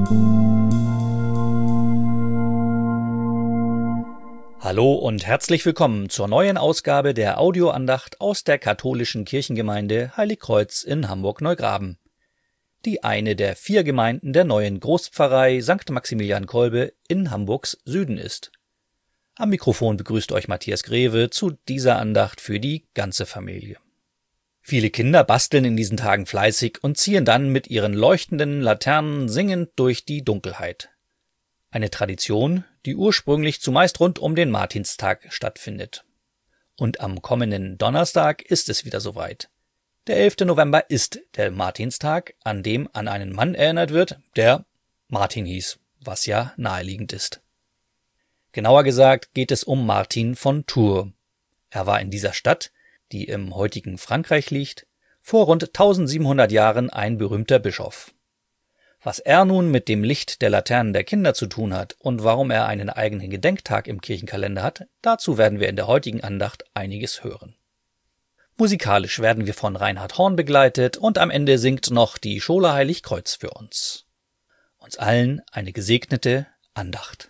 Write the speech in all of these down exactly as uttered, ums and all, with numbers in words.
Hallo und herzlich willkommen zur neuen Ausgabe der Audioandacht aus der katholischen Kirchengemeinde Heiligkreuz in Hamburg-Neugraben, die eine der vier Gemeinden der neuen Großpfarrei Sankt Maximilian Kolbe in Hamburgs Süden ist. Am Mikrofon begrüßt euch Matthias Greve zu dieser Andacht für die ganze Familie. Viele Kinder basteln in diesen Tagen fleißig und ziehen dann mit ihren leuchtenden Laternen singend durch die Dunkelheit. Eine Tradition, die ursprünglich zumeist rund um den Martinstag stattfindet. Und am kommenden Donnerstag ist es wieder soweit. Der elfte November ist der Martinstag, an dem an einen Mann erinnert wird, der Martin hieß, was ja naheliegend ist. Genauer gesagt geht es um Martin von Tours. Er war in dieser Stadt, die im heutigen Frankreich liegt, vor rund eintausendsiebenhundert Jahren ein berühmter Bischof. Was er nun mit dem Licht der Laternen der Kinder zu tun hat und warum er einen eigenen Gedenktag im Kirchenkalender hat, dazu werden wir in der heutigen Andacht einiges hören. Musikalisch werden wir von Reinhard Horn begleitet und am Ende singt noch die Schola Heiligkreuz für uns. Uns allen eine gesegnete Andacht.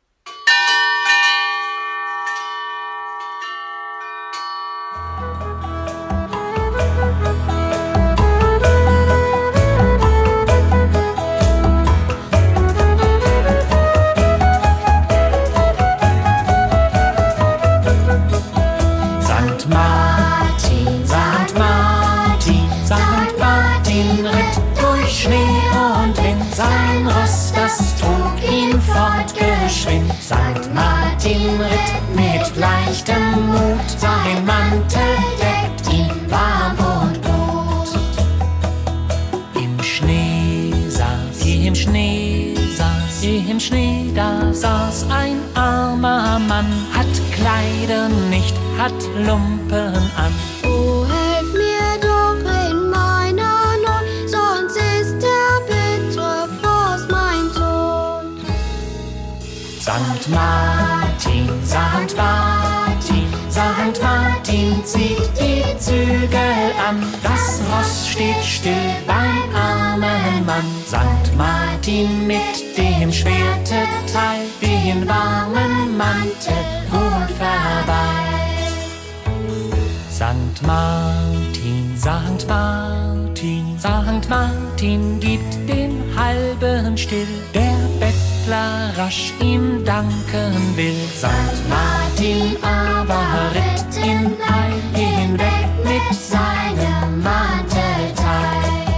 Sein Ross, das trug ihn fortgeschwind. Sankt Martin ritt mit leichtem Mut, sein Mantel deckt ihn warm und gut. Im Schnee saß, im Schnee saß, im Schnee, da saß ein armer Mann, hat Kleider nicht, hat Lumpen an. Oh, helf mir doch in meiner Not, sonst ist der bittere Frost mein Tod. Sankt Martin, Sankt Martin, Sankt Martin zieht die Zügel an. Das Ross steht still beim armen Mann. Sankt Martin mit dem Schwerte teilt den warmen Mantel wohl verweilt. Sankt Martin, Sankt Martin, Sankt Martin gibt den halben still, der Bettler rasch ihm danken will. Sankt Martin aber ritt in Eil hinweg mit seinem Mantelteil.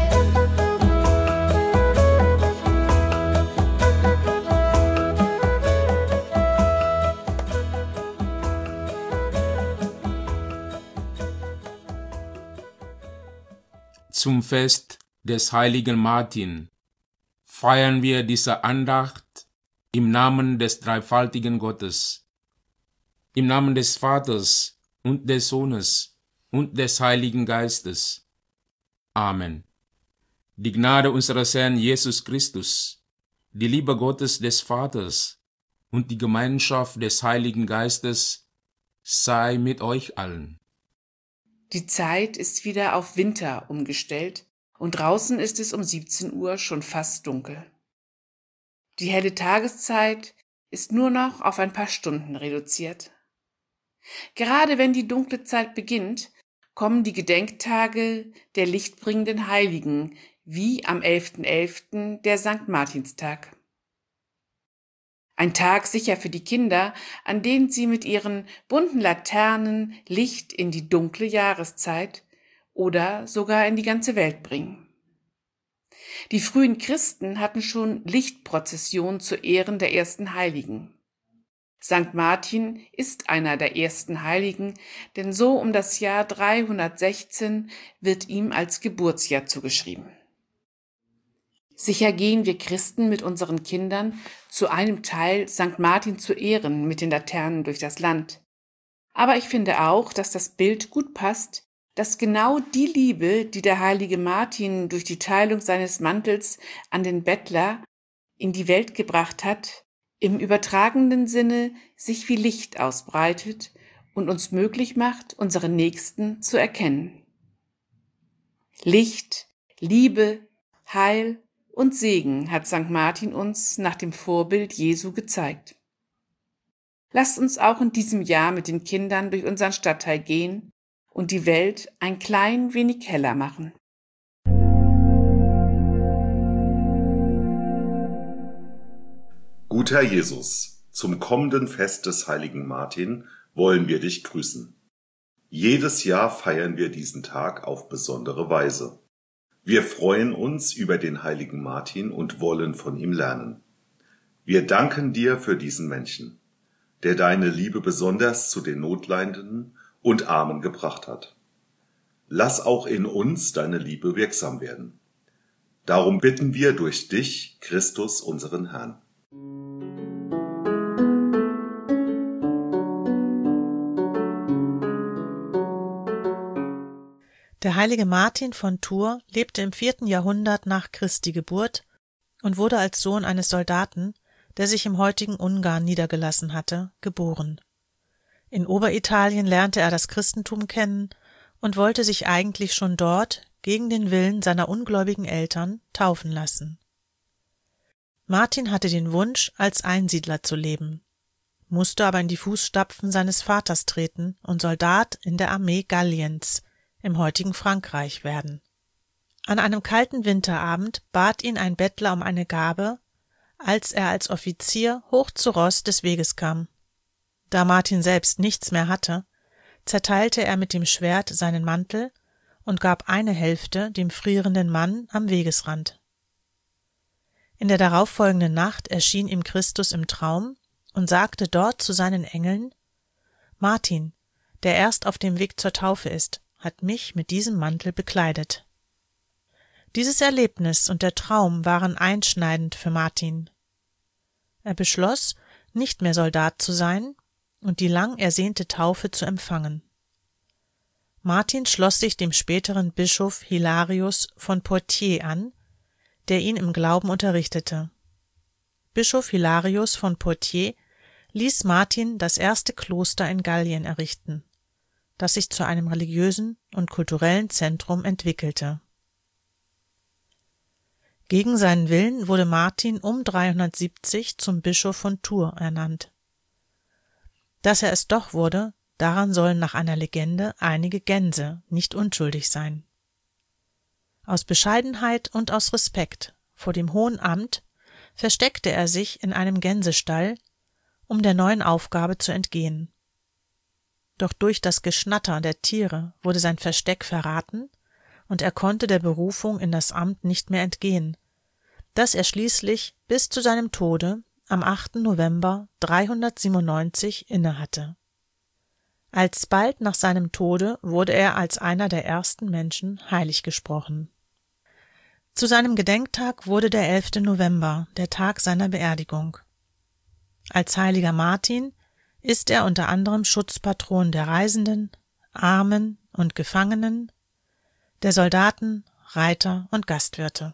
Zum Fest des heiligen Martin feiern wir diese Andacht im Namen des dreifaltigen Gottes, im Namen des Vaters und des Sohnes und des Heiligen Geistes. Amen. Die Gnade unseres Herrn Jesus Christus, die Liebe Gottes des Vaters und die Gemeinschaft des Heiligen Geistes sei mit euch allen. Die Zeit ist wieder auf Winter umgestellt und draußen ist es um siebzehn Uhr schon fast dunkel. Die helle Tageszeit ist nur noch auf ein paar Stunden reduziert. Gerade wenn die dunkle Zeit beginnt, kommen die Gedenktage der lichtbringenden Heiligen, wie am elften elften der Sankt Martinstag. Ein Tag sicher für die Kinder, an dem sie mit ihren bunten Laternen Licht in die dunkle Jahreszeit oder sogar in die ganze Welt bringen. Die frühen Christen hatten schon Lichtprozessionen zu Ehren der ersten Heiligen. Sankt Martin ist einer der ersten Heiligen, denn so um das Jahr dreihundertsechzehn wird ihm als Geburtsjahr zugeschrieben. Sicher gehen wir Christen mit unseren Kindern zu einem Teil Sankt Martin zu ehren mit den Laternen durch das Land. Aber ich finde auch, dass das Bild gut passt, dass genau die Liebe, die der heilige Martin durch die Teilung seines Mantels an den Bettler in die Welt gebracht hat, im übertragenen Sinne sich wie Licht ausbreitet und uns möglich macht, unseren Nächsten zu erkennen. Licht, Liebe, Heil und Segen hat Sankt Martin uns nach dem Vorbild Jesu gezeigt. Lasst uns auch in diesem Jahr mit den Kindern durch unseren Stadtteil gehen und die Welt ein klein wenig heller machen. Guter Jesus, zum kommenden Fest des heiligen Martin wollen wir dich grüßen. Jedes Jahr feiern wir diesen Tag auf besondere Weise. Wir freuen uns über den heiligen Martin und wollen von ihm lernen. Wir danken dir für diesen Menschen, der deine Liebe besonders zu den Notleidenden und Armen gebracht hat. Lass auch in uns deine Liebe wirksam werden. Darum bitten wir durch dich, Christus, unseren Herrn. Der heilige Martin von Tours lebte im vierten Jahrhundert nach Christi Geburt und wurde als Sohn eines Soldaten, der sich im heutigen Ungarn niedergelassen hatte, geboren. In Oberitalien lernte er das Christentum kennen und wollte sich eigentlich schon dort, gegen den Willen seiner ungläubigen Eltern, taufen lassen. Martin hatte den Wunsch, als Einsiedler zu leben, musste aber in die Fußstapfen seines Vaters treten und Soldat in der Armee Galliens im heutigen Frankreich werden. An einem kalten Winterabend bat ihn ein Bettler um eine Gabe, als er als Offizier hoch zu Ross des Weges kam. Da Martin selbst nichts mehr hatte, zerteilte er mit dem Schwert seinen Mantel und gab eine Hälfte dem frierenden Mann am Wegesrand. In der darauffolgenden Nacht erschien ihm Christus im Traum und sagte dort zu seinen Engeln: Martin, der erst auf dem Weg zur Taufe ist, hat mich mit diesem Mantel bekleidet. Dieses Erlebnis und der Traum waren einschneidend für Martin. Er beschloss, nicht mehr Soldat zu sein und die lang ersehnte Taufe zu empfangen. Martin schloss sich dem späteren Bischof Hilarius von Poitiers an, der ihn im Glauben unterrichtete. Bischof Hilarius von Poitiers ließ Martin das erste Kloster in Gallien errichten, das sich zu einem religiösen und kulturellen Zentrum entwickelte. Gegen seinen Willen wurde Martin um dreihundertsiebzig zum Bischof von Tours ernannt. Dass er es doch wurde, daran sollen nach einer Legende einige Gänse nicht unschuldig sein. Aus Bescheidenheit und aus Respekt vor dem hohen Amt versteckte er sich in einem Gänsestall, um der neuen Aufgabe zu entgehen. Doch durch das Geschnatter der Tiere wurde sein Versteck verraten und er konnte der Berufung in das Amt nicht mehr entgehen, das er schließlich bis zu seinem Tode am achten November dreihundertsiebenundneunzig innehatte. Alsbald nach seinem Tode wurde er als einer der ersten Menschen heilig gesprochen. Zu seinem Gedenktag wurde der elfte November, der Tag seiner Beerdigung. Als heiliger Martin ist er unter anderem Schutzpatron der Reisenden, Armen und Gefangenen, der Soldaten, Reiter und Gastwirte.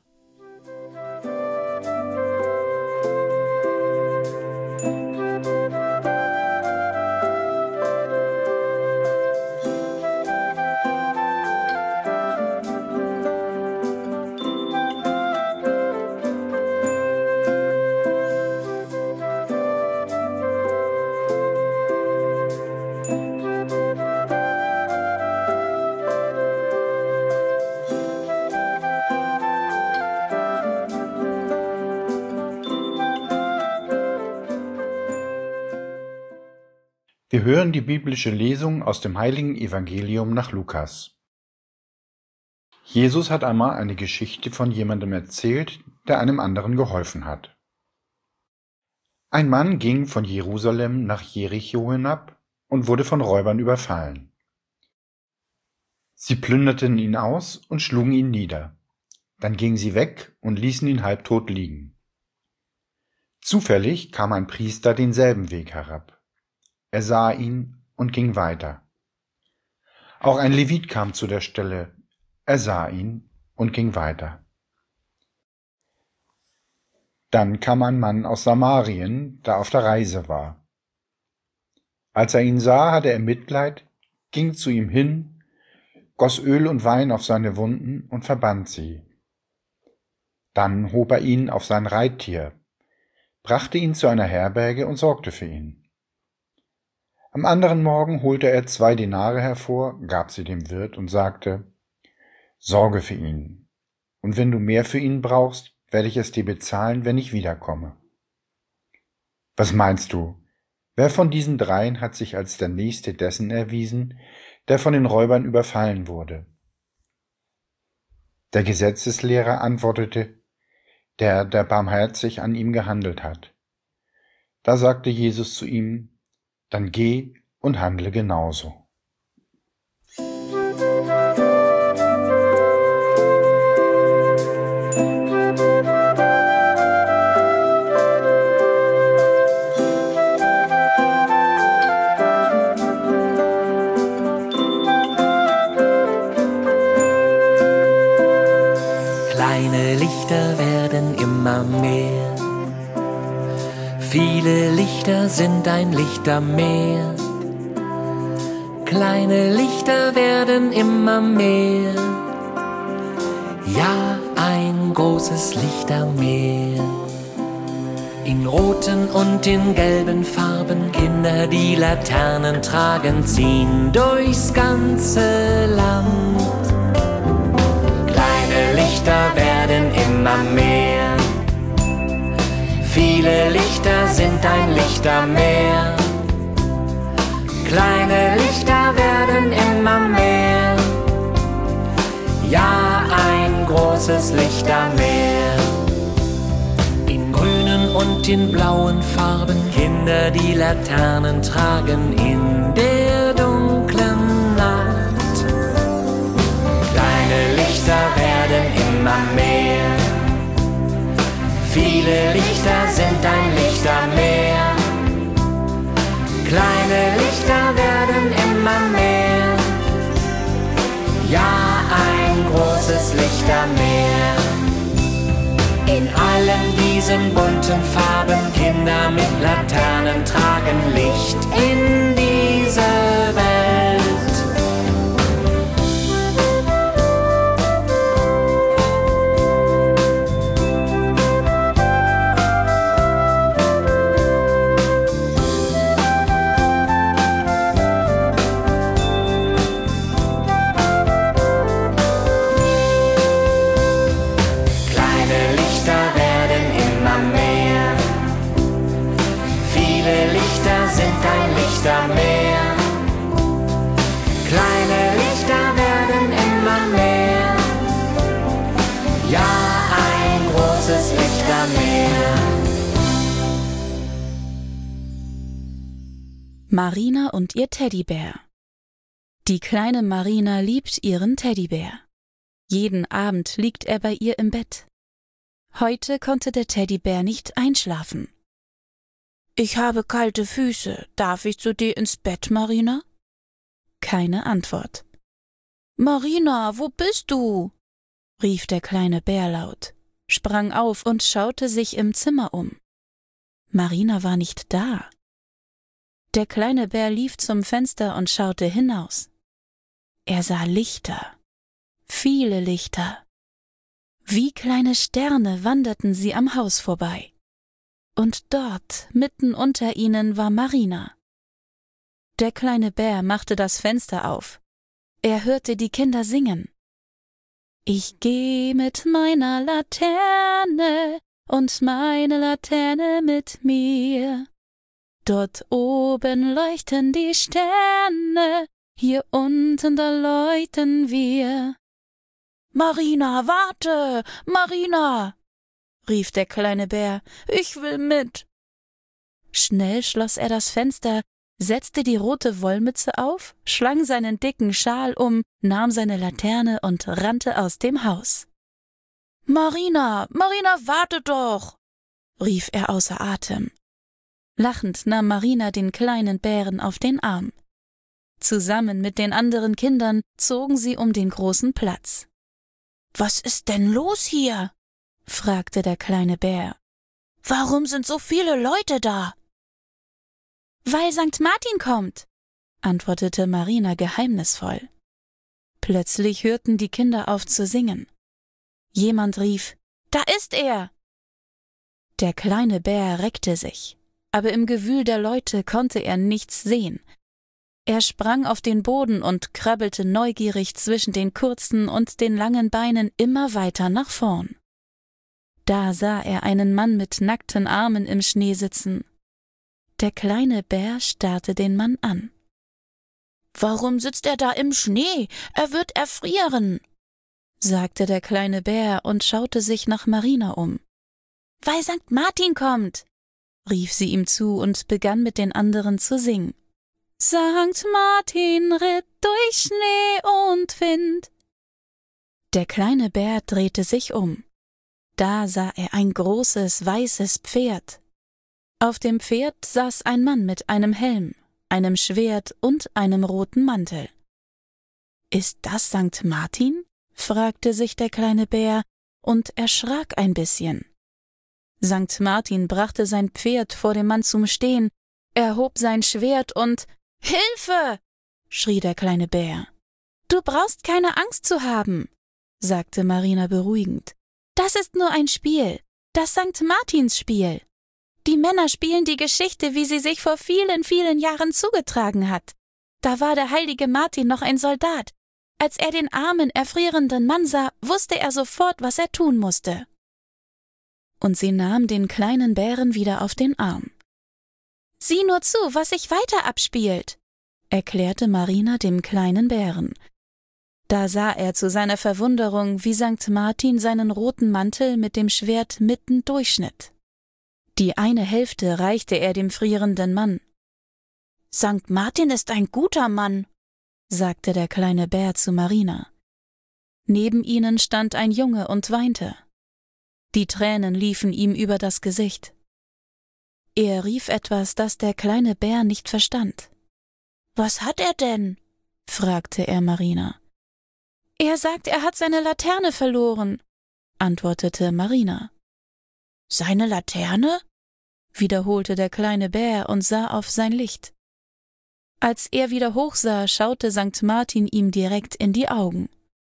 Wir hören die biblische Lesung aus dem heiligen Evangelium nach Lukas. Jesus hat einmal eine Geschichte von jemandem erzählt, der einem anderen geholfen hat. Ein Mann ging von Jerusalem nach Jericho hinab und wurde von Räubern überfallen. Sie plünderten ihn aus und schlugen ihn nieder. Dann gingen sie weg und ließen ihn halbtot liegen. Zufällig kam ein Priester denselben Weg herab. Er sah ihn und ging weiter. Auch ein Levit kam zu der Stelle. Er sah ihn und ging weiter. Dann kam ein Mann aus Samarien, der auf der Reise war. Als er ihn sah, hatte er Mitleid, ging zu ihm hin, goss Öl und Wein auf seine Wunden und verband sie. Dann hob er ihn auf sein Reittier, brachte ihn zu einer Herberge und sorgte für ihn. Am anderen Morgen holte er zwei Denare hervor, gab sie dem Wirt und sagte: Sorge für ihn, und wenn du mehr für ihn brauchst, werde ich es dir bezahlen, wenn ich wiederkomme. Was meinst du, wer von diesen dreien hat sich als der Nächste dessen erwiesen, der von den Räubern überfallen wurde? Der Gesetzeslehrer antwortete: Der, der barmherzig an ihm gehandelt hat. Da sagte Jesus zu ihm: Dann geh und handle genauso. Kleine Lichter werden immer mehr. Viele Lichter sind ein Lichtermeer. Kleine Lichter werden immer mehr. Ja, ein großes Lichtermeer. In roten und in gelben Farben Kinder, die Laternen tragen, ziehen durchs ganze Land. Kleine Lichter werden immer mehr. Viele Lichter sind ein Lichtermeer. Kleine Lichter werden immer mehr. Ja, ein großes Lichtermeer. In grünen und in blauen Farben Kinder, die Laternen tragen in der dunklen Nacht. Kleine Lichter werden immer mehr. Viele Lichter sind ein Lichtermeer. Kleine Lichter werden immer mehr. Ja, ein großes Lichtermeer. In allen diesen bunten Farben Kinder mit Laternen tragen Licht in diese Welt. Lichtermeer. Kleine Lichter werden immer mehr. Ja, ein großes Lichtermeer. Marina und ihr Teddybär. Die kleine Marina liebt ihren Teddybär. Jeden Abend liegt er bei ihr im Bett. Heute konnte der Teddybär nicht einschlafen. »Ich habe kalte Füße. Darf ich zu dir ins Bett, Marina?« Keine Antwort. »Marina, wo bist du?« rief der kleine Bär laut, sprang auf und schaute sich im Zimmer um. Marina war nicht da. Der kleine Bär lief zum Fenster und schaute hinaus. Er sah Lichter, viele Lichter. Wie kleine Sterne wanderten sie am Haus vorbei. Und dort, mitten unter ihnen, war Marina. Der kleine Bär machte das Fenster auf. Er hörte die Kinder singen. Ich geh mit meiner Laterne und meine Laterne mit mir. Dort oben leuchten die Sterne, hier unten da leuchten wir. Marina, warte, Marina! rief der kleine Bär, ich will mit. Schnell schloss er das Fenster, setzte die rote Wollmütze auf, schlang seinen dicken Schal um, nahm seine Laterne und rannte aus dem Haus. Marina, Marina, warte doch, rief er außer Atem. Lachend nahm Marina den kleinen Bären auf den Arm. Zusammen mit den anderen Kindern zogen sie um den großen Platz. »Was ist denn los hier?« fragte der kleine Bär. »Warum sind so viele Leute da?« »Weil Sankt Martin kommt«, antwortete Marina geheimnisvoll. Plötzlich hörten die Kinder auf zu singen. Jemand rief, Da ist er! Der kleine Bär reckte sich, aber im Gewühl der Leute konnte er nichts sehen. Er sprang auf den Boden und krabbelte neugierig zwischen den kurzen und den langen Beinen immer weiter nach vorn. Da sah er einen Mann mit nackten Armen im Schnee sitzen. Der kleine Bär starrte den Mann an. »Warum sitzt er da im Schnee? Er wird erfrieren«, sagte der kleine Bär und schaute sich nach Marina um. »Weil Sankt Martin kommt«, rief sie ihm zu und begann mit den anderen zu singen. »Sankt Martin ritt durch Schnee und Wind.« Der kleine Bär drehte sich um. Da sah er ein großes, weißes Pferd. Auf dem Pferd saß ein Mann mit einem Helm, einem Schwert und einem roten Mantel. »Ist das Sankt Martin?« fragte sich der kleine Bär und erschrak ein bisschen. Sankt Martin brachte sein Pferd vor dem Mann zum Stehen, erhob sein Schwert und »Hilfe!« schrie der kleine Bär. »Du brauchst keine Angst zu haben«, sagte Marina beruhigend. »Das ist nur ein Spiel, das Sankt Martins Spiel. Die Männer spielen die Geschichte, wie sie sich vor vielen, vielen Jahren zugetragen hat. Da war der heilige Martin noch ein Soldat. Als er den armen, erfrierenden Mann sah, wusste er sofort, was er tun musste.« Und sie nahm den kleinen Bären wieder auf den Arm. »Sieh nur zu, was sich weiter abspielt«, erklärte Marina dem kleinen Bären. Da sah er zu seiner Verwunderung, wie Sankt Martin seinen roten Mantel mit dem Schwert mitten durchschnitt. Die eine Hälfte reichte er dem frierenden Mann. »Sankt Martin ist ein guter Mann«, sagte der kleine Bär zu Marina. Neben ihnen stand ein Junge und weinte. Die Tränen liefen ihm über das Gesicht. Er rief etwas, das der kleine Bär nicht verstand. »Was hat er denn?« fragte er Marina. »Er sagt, er hat seine Laterne verloren«, antwortete Marina. »Seine Laterne?« wiederholte der kleine Bär und sah auf sein Licht. Als er wieder hochsah, schaute Sankt Martin ihm direkt in die Augen.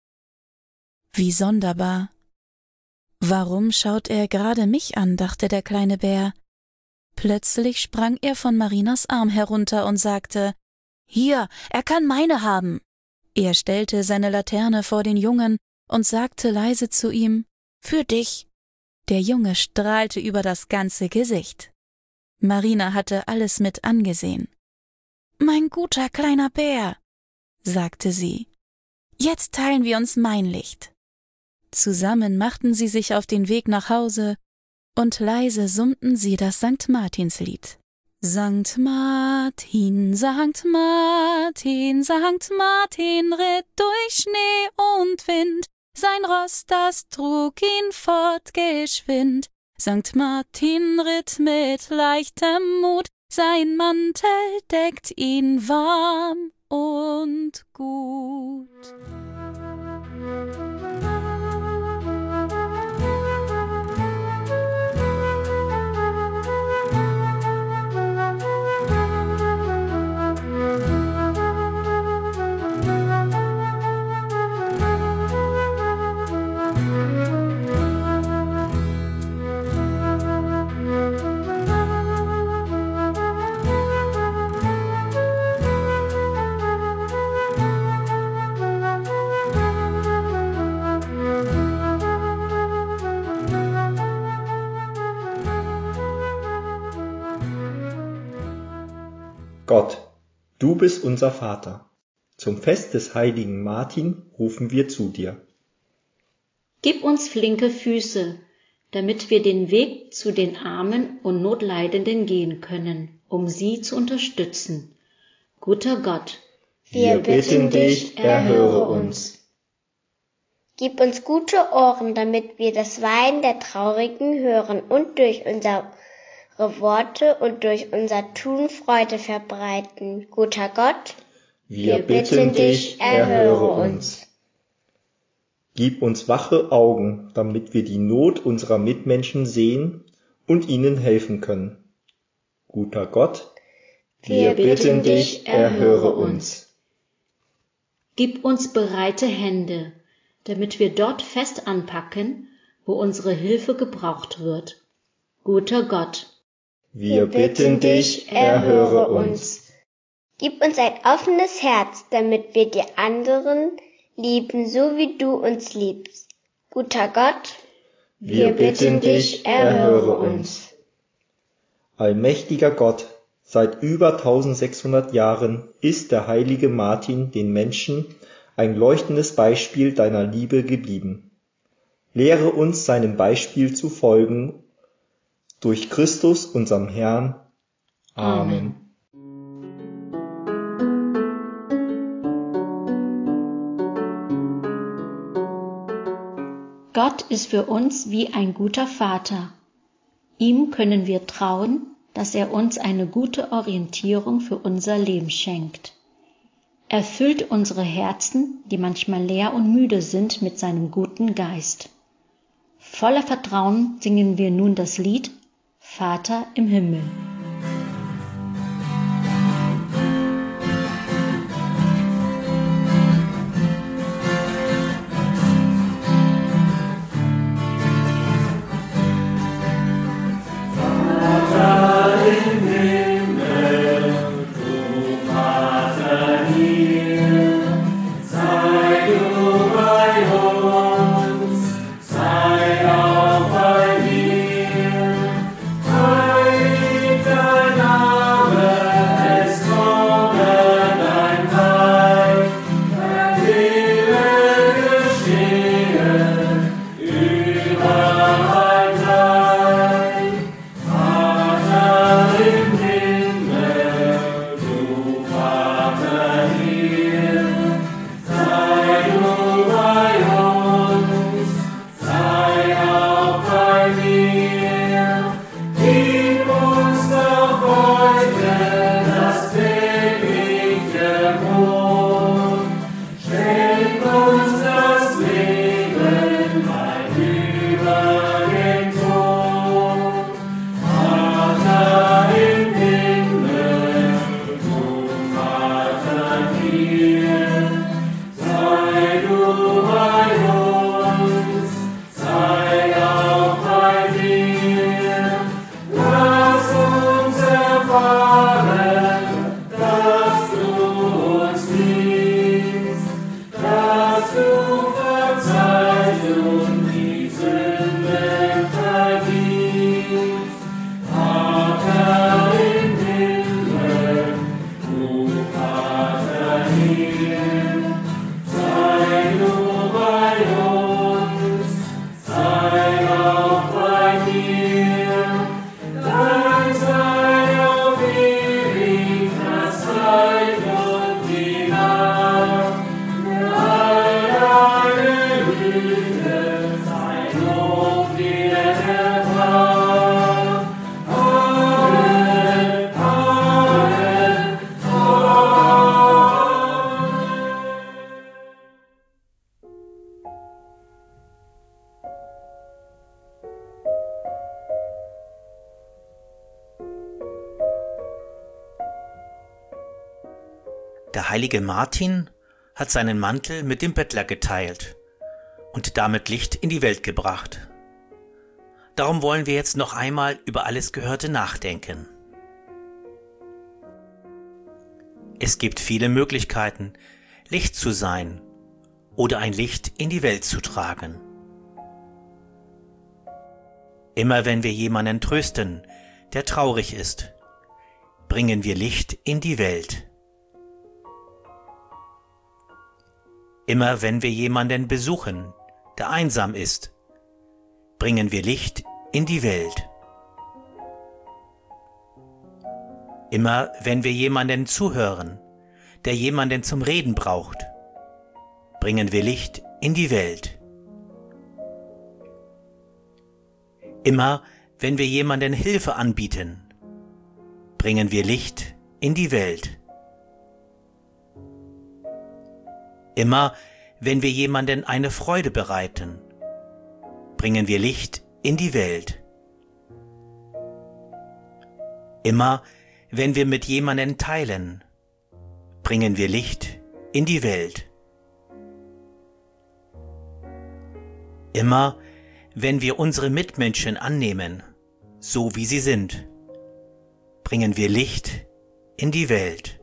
Wie sonderbar. »Warum schaut er gerade mich an?«, dachte der kleine Bär. Plötzlich sprang er von Marinas Arm herunter und sagte, »Hier, er kann meine haben.« Er stellte seine Laterne vor den Jungen und sagte leise zu ihm, »Für dich.« Der Junge strahlte über das ganze Gesicht. Marina hatte alles mit angesehen. »Mein guter kleiner Bär«, sagte sie, »jetzt teilen wir uns mein Licht.« Zusammen machten sie sich auf den Weg nach Hause und leise summten sie das Sankt Martinslied. Sankt Martin, Sankt Martin, Sankt Martin ritt durch Schnee und Wind, sein Ross, das trug ihn fort geschwind. Sankt Martin ritt mit leichtem Mut, sein Mantel deckt ihn warm und gut. Gott, du bist unser Vater. Zum Fest des heiligen Martin rufen wir zu dir. Gib uns flinke Füße, damit wir den Weg zu den Armen und Notleidenden gehen können, um sie zu unterstützen. Guter Gott, wir bitten dich, erhöre uns. Gib uns gute Ohren, damit wir das Weinen der Traurigen hören und durch unsere Worte und durch unser Tun Freude verbreiten. Guter Gott, wir bitten dich, erhöre uns. Gib uns wache Augen, damit wir die Not unserer Mitmenschen sehen und ihnen helfen können. Guter Gott, wir bitten dich, erhöre uns. Gib uns bereite Hände, damit wir dort fest anpacken, wo unsere Hilfe gebraucht wird. Guter Gott, wir bitten dich, erhöre uns. Gib uns ein offenes Herz, damit wir die anderen lieben, so wie du uns liebst. Guter Gott, wir bitten dich, erhöre uns. Allmächtiger Gott, seit über eintausendsechshundert Jahren ist der heilige Martin den Menschen ein leuchtendes Beispiel deiner Liebe geblieben. Lehre uns seinem Beispiel zu folgen, durch Christus, unserem Herrn. Amen. Gott ist für uns wie ein guter Vater. Ihm können wir trauen, dass er uns eine gute Orientierung für unser Leben schenkt. Er füllt unsere Herzen, die manchmal leer und müde sind, mit seinem guten Geist. Voller Vertrauen singen wir nun das Lied Vater im Himmel. Der heilige Martin hat seinen Mantel mit dem Bettler geteilt und damit Licht in die Welt gebracht. Darum wollen wir jetzt noch einmal über alles Gehörte nachdenken. Es gibt viele Möglichkeiten, Licht zu sein oder ein Licht in die Welt zu tragen. Immer wenn wir jemanden trösten, der traurig ist, bringen wir Licht in die Welt. Immer wenn wir jemanden besuchen, der einsam ist, bringen wir Licht in die Welt. Immer wenn wir jemanden zuhören, der jemanden zum Reden braucht, bringen wir Licht in die Welt. Immer wenn wir jemanden Hilfe anbieten, bringen wir Licht in die Welt. Immer wenn wir jemanden eine Freude bereiten, bringen wir Licht in die Welt. Immer wenn wir mit jemandem teilen, bringen wir Licht in die Welt. Immer Wenn wir unsere Mitmenschen annehmen, so wie sie sind, bringen wir Licht in die Welt.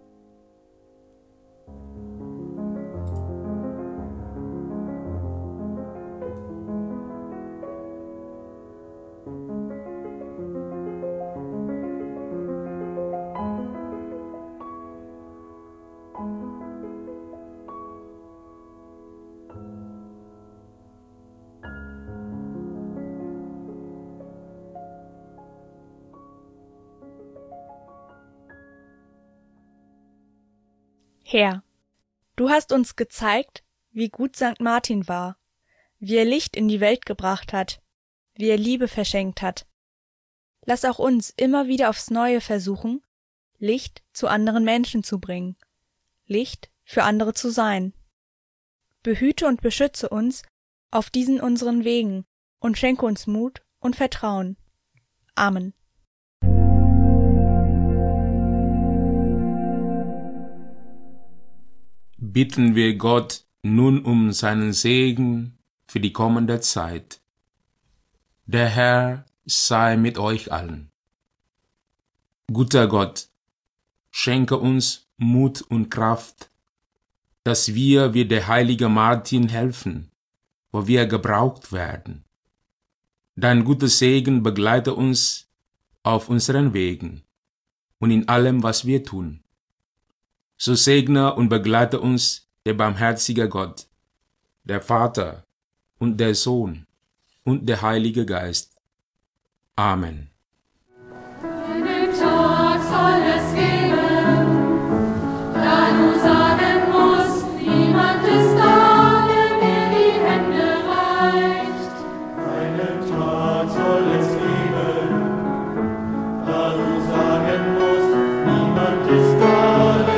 Herr, du hast uns gezeigt, wie gut Sankt Martin war, wie er Licht in die Welt gebracht hat, wie er Liebe verschenkt hat. Lass auch uns immer wieder aufs Neue versuchen, Licht zu anderen Menschen zu bringen, Licht für andere zu sein. Behüte und beschütze uns auf diesen unseren Wegen und schenke uns Mut und Vertrauen. Amen. Bitten wir Gott nun um seinen Segen für die kommende Zeit. Der Herr sei mit euch allen. Guter Gott, schenke uns Mut und Kraft, dass wir wie der heilige Martin helfen, wo wir gebraucht werden. Dein guter Segen begleite uns auf unseren Wegen und in allem, was wir tun. So segne und begleite uns der barmherzige Gott, der Vater und der Sohn und der Heilige Geist. Amen. Einen Tag soll es geben, da du sagen musst, niemand ist da, der mir die Hände reicht. Einen Tag soll es geben, da du sagen musst, niemand ist da,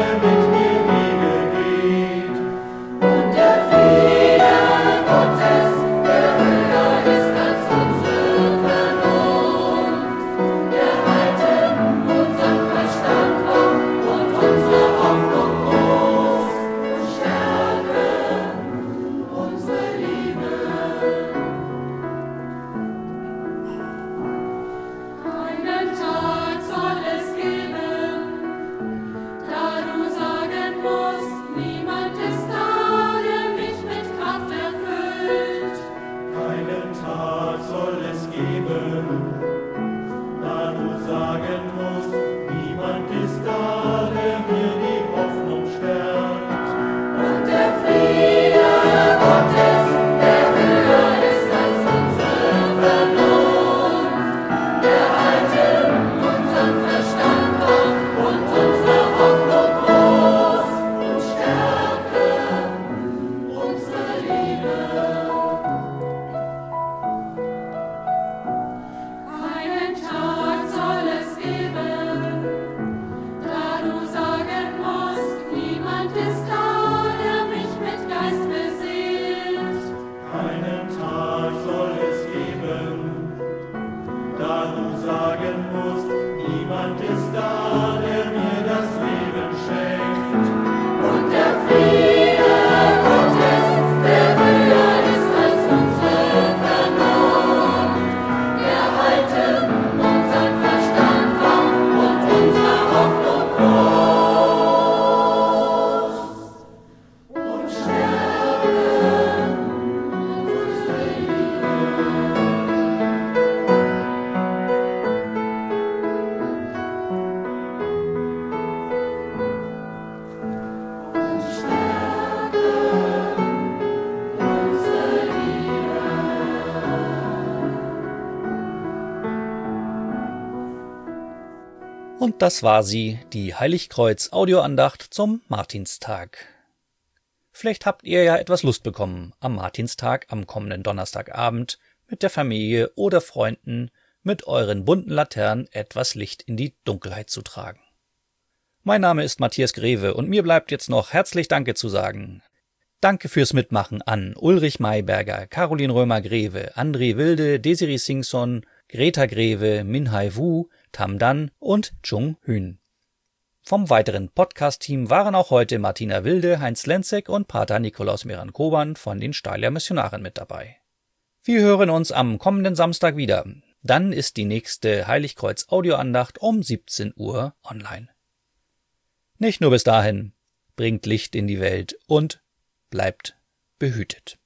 Und das war sie, die Heiligkreuz-Audioandacht zum Martinstag. Vielleicht habt ihr ja etwas Lust bekommen, am Martinstag am kommenden Donnerstagabend mit der Familie oder Freunden mit euren bunten Laternen etwas Licht in die Dunkelheit zu tragen. Mein Name ist Matthias Greve und mir bleibt jetzt noch herzlich Danke zu sagen. Danke fürs Mitmachen an Ulrich Mayberger, Caroline Römer-Greve, André Wilde, Desiree Singson, Greta Greve, Minhai Wu, Tam Dan und Chung Hün. Vom weiteren Podcast-Team waren auch heute Martina Wilde, Heinz Lenzek und Pater Nikolaus Meran-Koban von den Steyler Missionaren mit dabei. Wir hören uns am kommenden Samstag wieder. Dann ist die nächste Heiligkreuz-Audioandacht um siebzehn Uhr online. Nicht nur bis dahin, bringt Licht in die Welt und bleibt behütet.